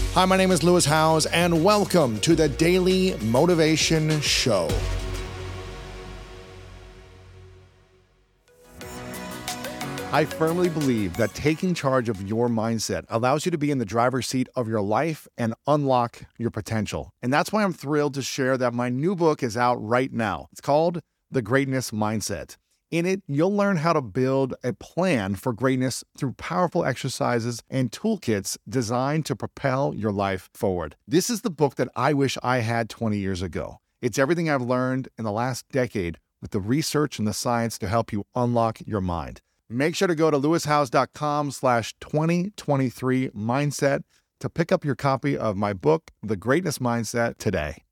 Hi, my name is Lewis Howes, and welcome to the Daily Motivation Show. I firmly believe that taking charge of your mindset allows you to be in the driver's seat of your life and unlock your potential. And that's why I'm thrilled to share that my new book is out right now. It's called The Greatness Mindset. In it, you'll learn how to build a plan for greatness through powerful exercises and toolkits designed to propel your life forward. This is the book that I wish I had 20 years ago. It's everything I've learned in the last decade with the research and the science to help you unlock your mind. Make sure to go to lewishowes.com/2023mindset to pick up your copy of my book, The Greatness Mindset, today.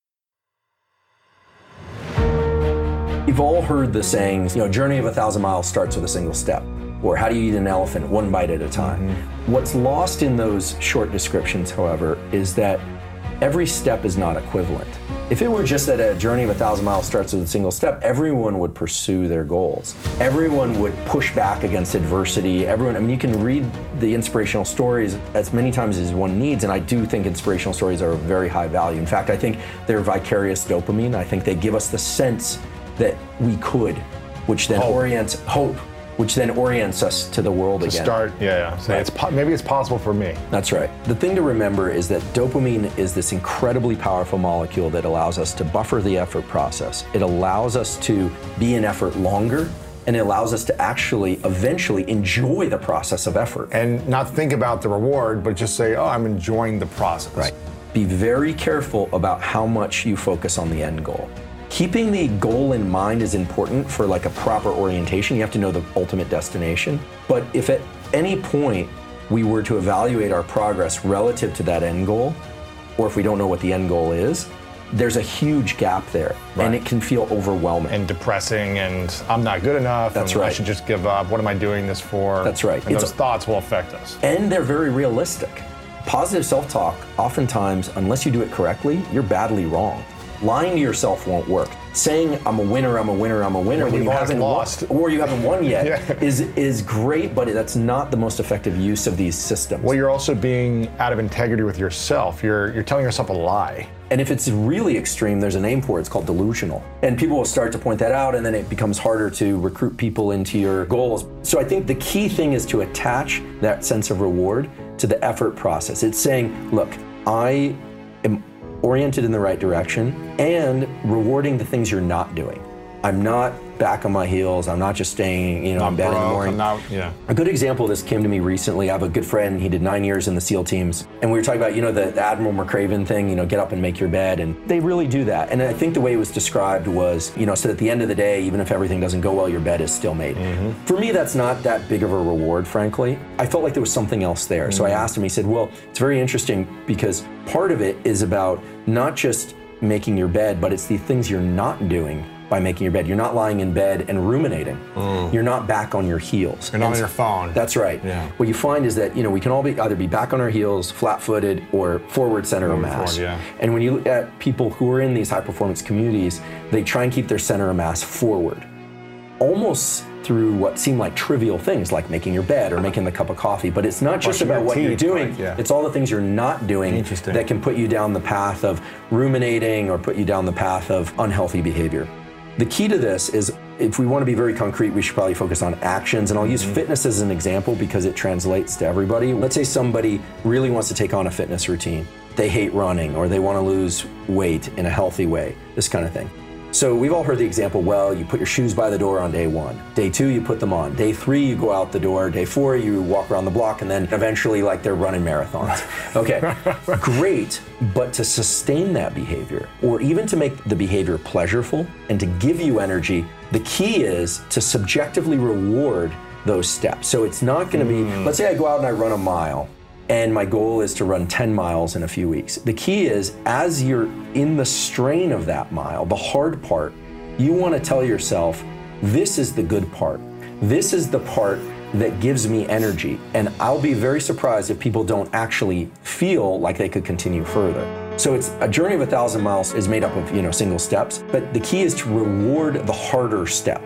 You've all heard the sayings, journey of 1,000 miles starts with a single step. Or how do you eat an elephant? One bite at a time. Mm-hmm. What's lost in those short descriptions, however, is that every step is not equivalent. If it were just that a journey of 1,000 miles starts with a single step, everyone would pursue their goals. Everyone would push back against adversity. You can read the inspirational stories as many times as one needs, and I do think inspirational stories are of very high value. In fact, I think they're vicarious dopamine. I think they give us the sense that we could, which then orients us to the world again. So maybe it's possible for me. That's right. The thing to remember is that dopamine is this incredibly powerful molecule that allows us to buffer the effort process. It allows us to be in effort longer, and it allows us to actually eventually enjoy the process of effort. And not think about the reward, but just say, I'm enjoying the process. Right. Be very careful about how much you focus on the end goal. Keeping the goal in mind is important for a proper orientation. You have to know the ultimate destination. But if at any point we were to evaluate our progress relative to that end goal, or if we don't know what the end goal is, there's a huge gap there. Right. And it can feel overwhelming. And depressing, and I'm not good enough. That's right. I should just give up. What am I doing this for? That's right. And those thoughts will affect us. And they're very realistic. Positive self-talk, oftentimes, unless you do it correctly, you're badly wrong. Lying to yourself won't work. Saying I'm a winner when you haven't lost or you haven't won yet is great, but that's not the most effective use of these systems. Well, you're also being out of integrity with yourself. You're telling yourself a lie. And if it's really extreme, there's a name for it. It's called delusional. And people will start to point that out, and then it becomes harder to recruit people into your goals. So I think the key thing is to attach that sense of reward to the effort process. It's saying, look, I am oriented in the right direction and rewarding the things you're not doing. I'm not back on my heels. I'm not just staying, in bed in the morning. A good example of this came to me recently. I have a good friend. He did 9 years in the SEAL teams. And we were talking about, the Admiral McRaven thing, get up and make your bed. And they really do that. And I think the way it was described was, so at the end of the day, even if everything doesn't go well, your bed is still made. Mm-hmm. For me, that's not that big of a reward, frankly. I felt like there was something else there. Mm-hmm. So I asked him, he said, well, it's very interesting because part of it is about not just making your bed, but it's the things you're not doing by making your bed. You're not lying in bed and ruminating. You're not back on your heels. You're not on your phone. That's right. Yeah. What you find is that, we can all either be back on our heels, flat-footed, or forward center of mass. And when you look at people who are in these high-performance communities, they try and keep their center of mass forward, almost through what seem like trivial things like making your bed or making the cup of coffee. But it's not just about what you're doing. It's all the things you're not doing that can put you down the path of ruminating or put you down the path of unhealthy behavior. The key to this is, if we want to be very concrete, we should probably focus on actions. And I'll use fitness as an example because it translates to everybody. Let's say somebody really wants to take on a fitness routine. They hate running, or they want to lose weight in a healthy way, this kind of thing. So we've all heard the example, you put your shoes by the door on day 1. Day 2, you put them on. Day 3, you go out the door. Day 4, you walk around the block, and then eventually they're running marathons. Okay, great, but to sustain that behavior, or even to make the behavior pleasurable and to give you energy, the key is to subjectively reward those steps. So it's not gonna be, let's say I go out and I run a mile, and my goal is to run 10 miles in a few weeks. The key is, as you're in the strain of that mile, the hard part, you want to tell yourself, this is the good part. This is the part that gives me energy. And I'll be very surprised if people don't actually feel like they could continue further. So it's a journey of 1,000 miles is made up of, single steps, but the key is to reward the harder steps.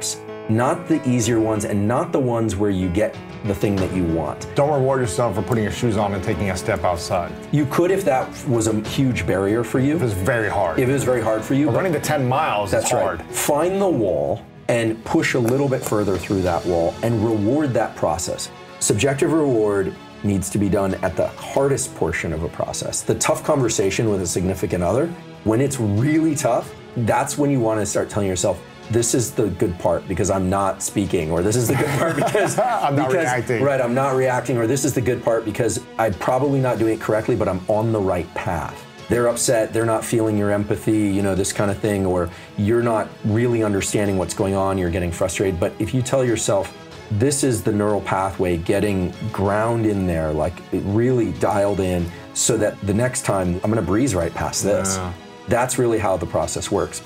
not the easier ones and not the ones where you get the thing that you want. Don't reward yourself for putting your shoes on and taking a step outside. You could if that was a huge barrier for you. If it was very hard. If it was very hard for you. But running the 10 miles is hard. Right. Find the wall and push a little bit further through that wall and reward that process. Subjective reward needs to be done at the hardest portion of a process. The tough conversation with a significant other, when it's really tough, that's when you want to start telling yourself, this is the good part because I'm not speaking, or this is the good part because I'm not reacting. Right, I'm not reacting, or this is the good part because I'm probably not doing it correctly, but I'm on the right path. They're upset, they're not feeling your empathy, this kind of thing, or you're not really understanding what's going on, you're getting frustrated. But if you tell yourself, this is the neural pathway getting ground in there, like it really dialed in, so that the next time I'm gonna breeze right past this. Yeah. That's really how the process works.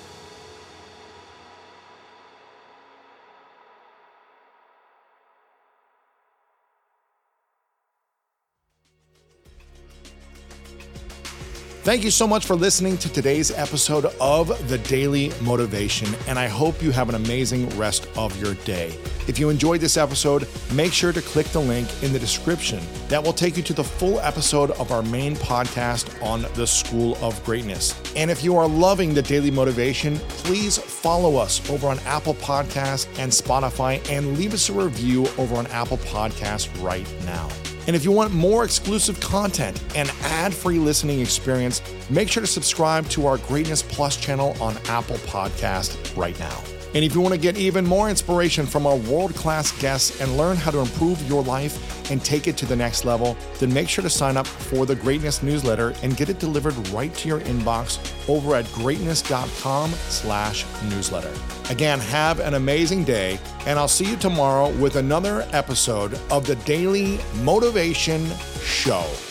Thank you so much for listening to today's episode of The Daily Motivation, and I hope you have an amazing rest of your day. If you enjoyed this episode, make sure to click the link in the description. That will take you to the full episode of our main podcast on the School of Greatness. And if you are loving The Daily Motivation, please follow us over on Apple Podcasts and Spotify, and leave us a review over on Apple Podcasts right now. And if you want more exclusive content and ad-free listening experience, make sure to subscribe to our Greatness Plus channel on Apple Podcast right now. And if you want to get even more inspiration from our world-class guests and learn how to improve your life and take it to the next level, then make sure to sign up for the Greatness newsletter and get it delivered right to your inbox over at greatness.com/newsletter. Again, have an amazing day, and I'll see you tomorrow with another episode of the Daily Motivation Show.